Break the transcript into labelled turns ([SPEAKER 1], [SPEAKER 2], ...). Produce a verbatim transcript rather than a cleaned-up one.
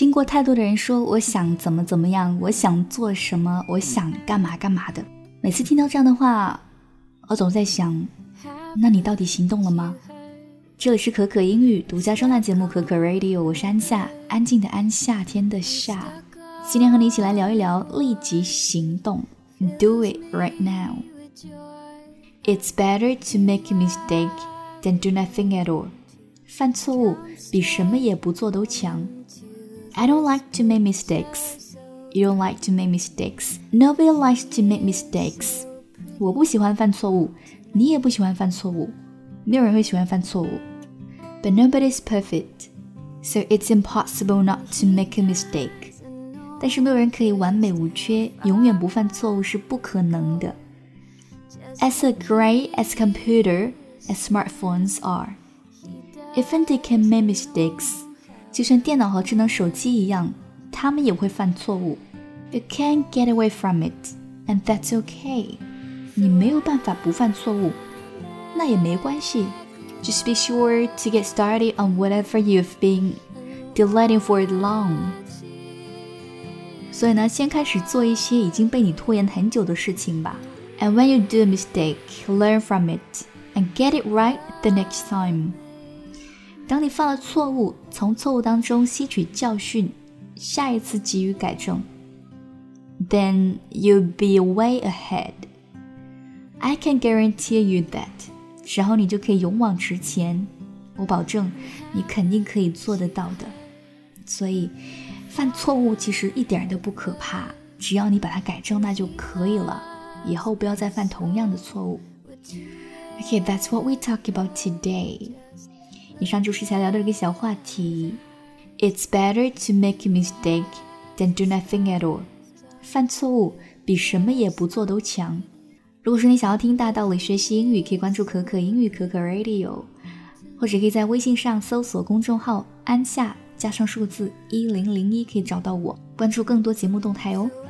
[SPEAKER 1] 听过太多的人说我想怎么怎么样，我想做什么，我想干嘛干嘛的。每次听到这样的话，我总在想，那你到底行动了吗？这里是可可英语独家专栏节目可可 Radio， 我是安夏，安静的安，夏天的夏。今天和你一起来聊一聊立即行动 Do it right now. It's better to make a mistake than do nothing at all. 犯错误比什么也不做都强。I don't like to make mistakes. You don't like to make mistakes. Nobody likes to make mistakes. 我不喜欢犯错误，你也不喜欢犯错误，没有人会喜欢犯错误。But nobody's perfect, so it's impossible not to make a mistake. 但是没有人可以完美无缺，永远不犯错误是不可能的。As a great as computer as smartphones are, even they can make mistakes. 就像电脑和智能手机一样，他们也会犯错误。You can't get away from it, and that's okay. 你没有办法不犯错误，那也没关系。Just be sure to get started on whatever you've been delaying for long. 所以呢，先开始做一些已经被你拖延很久的事情吧。And when you do a mistake, learn from it and get it right the next time. 当你犯了错误，从错误当中吸取教训，下一次给予改正。Then you'll be way ahead. I can guarantee you that. 然后你就可以勇往直前，我保证你肯定可以做得到的。所以犯错误其实一点都不可怕，只要你把它改正那就可以了，以后不要再犯同样的错误。Okay, that's what we talk about today. 以上就是想聊的一个小话题。It's better to make a mistake than do nothing at all. 犯错误比什么也不做都强。如果说你想要听大道理学习英语，可以关注可可英语可可 Radio， 或者可以在微信上搜索公众号安夏加上数字一零零一，可以找到我，关注更多节目动态哦。